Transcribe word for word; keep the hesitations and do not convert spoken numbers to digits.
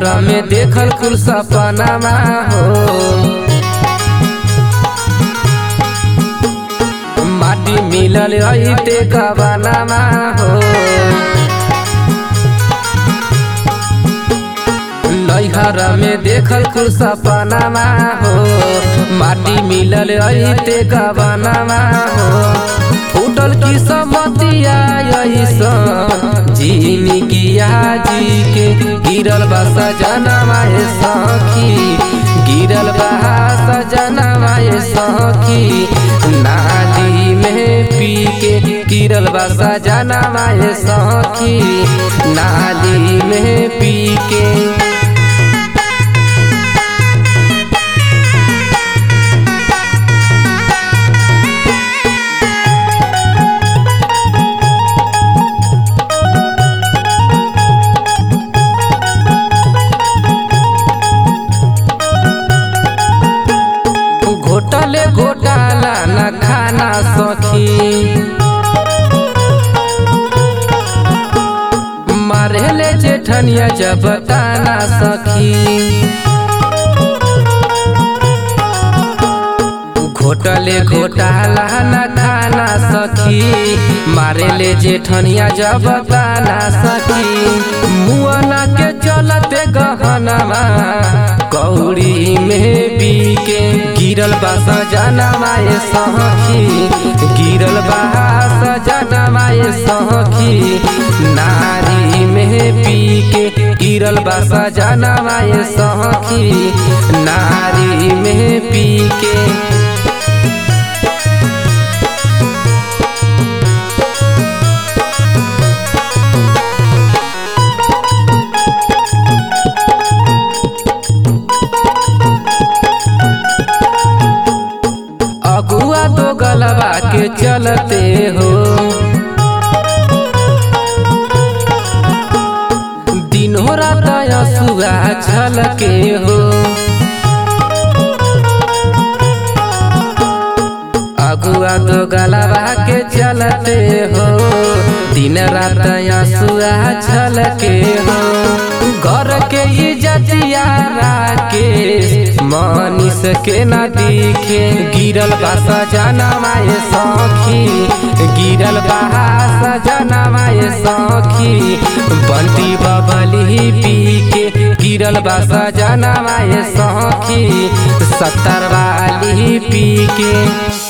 नैहर में देखल कुल सपनामा हो माटी मिलल अइते कवनामा हो नैहर में देखल कुल सपनामा हो माटी मिलल अइते कवनामा हो फूटल की समतिया जीनी किया जी के गिरल बा सजनवा सखी गिरल बा सजनवा सखी नाली में पी के गिरल बा सजनवा सखी नाली में पी के घोटले घोटाला न खाना सखी मारेले जेठनिया जब ताना सखी घोटले घोटाला न खाना सखी मारेले जेठनिया जब ताना सखी मुआना के चलते गहनवा कौड़ी में पी के गिरल बा सजनवा सखी गिरल बा सजनवा सखी नारी में पी के गिरल बा सजनवा सखी नारी में पी के अगुआ तो गलबा के चलते हो दिनों रात असुआ छलके हो अगुआ तो गलबा के चलते हो दिन रात असुआ छलके हो घर के इज्जतिया के मनीष के न दिखे गिरल बा सजनवा सखी गिरल बा सजनवा सखी बंटी बबली पी के गिरल बा सजनवा सखी सत्तर वाली पी के।